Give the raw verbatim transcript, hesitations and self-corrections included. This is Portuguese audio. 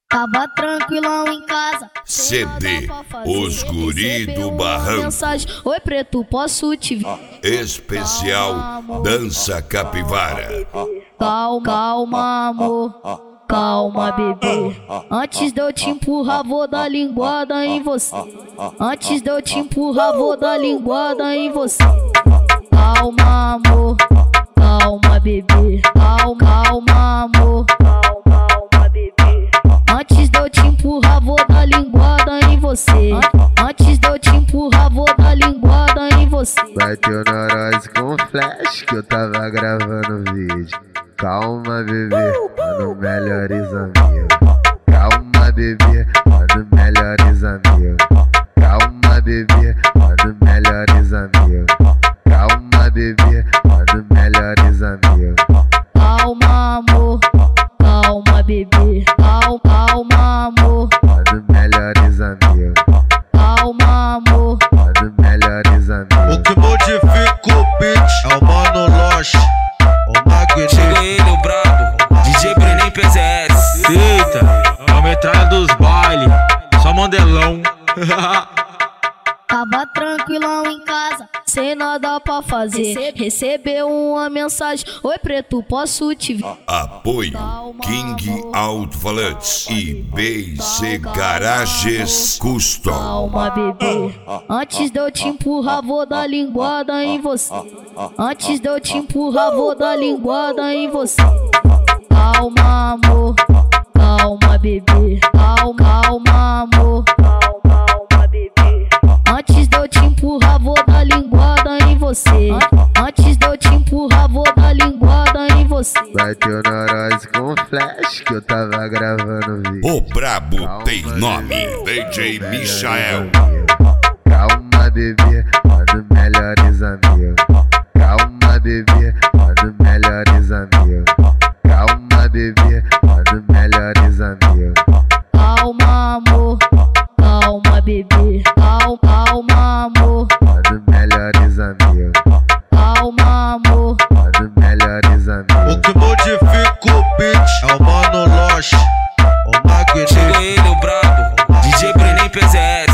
Tava tranquilão em casa. C D, os guri do barranco. Mensagem: oi preto, posso te ver? Especial Dança Capivara. Calma, calma, amor. Calma, bebê. Antes de eu te empurrar, vou dar linguada em você. Antes de eu te empurrar, vou dar linguada em você. Calma, amor. Calma, bebê. Calma, calma, amor. Antes de eu te empurrar, vou dar linguada em você. Antes de eu te empurrar, vou dar linguada em você. Bateu neurose com flash que eu tava gravando vídeo. Calma, bebê, mano, melhores amigos. Calma, bebê, mano, melhores amigos. Calma, bebê, mano, melhores amigos. Calma, bebê, mano, melhores amigos. Calma, amor. Calma, bebê. Calma, calma, amor. Mano, melhores amigos. Calma, amor. Mano, melhores amigos. O que modifica o beat é o Mano Loche, o Magneto. Chega ele, o brabo, D J Brenem P Z S. Eita, a metralha dos baile, só mandelão. Tava tranquilão em casa, sem nada pra fazer. Recebeu uma mensagem: oi preto, posso te ver? Apoio King Alto-Falantes e B C Garages Custom. Calma, bebê. Antes de eu te empurrar, vou dar linguada em você. Antes de eu te empurrar, vou dar linguada em você. Calma, amor. Calma, bebê. Calma, calma, amor. Antes de eu te empurrar, vou dar linguada em você. Antes de eu te empurrar, vou dar linguada em você. Bateu neurose com flash que eu tava gravando vídeo. O brabo tem nome, D J Michael. Calma, bebê, mano, melhores amigos. Calma, bebê, mano, melhores amigos. Calma, bebê, mano, melhores amigos. Calma, amor. Calma, bebê. Calma, calma, amor. Mano, melhores amigos. Calma, amor. Mano, melhores amigos. O que modifica o beat é o Mano Loche, o Magneto. Chega ele, o brabo, D J Brenem P Z S.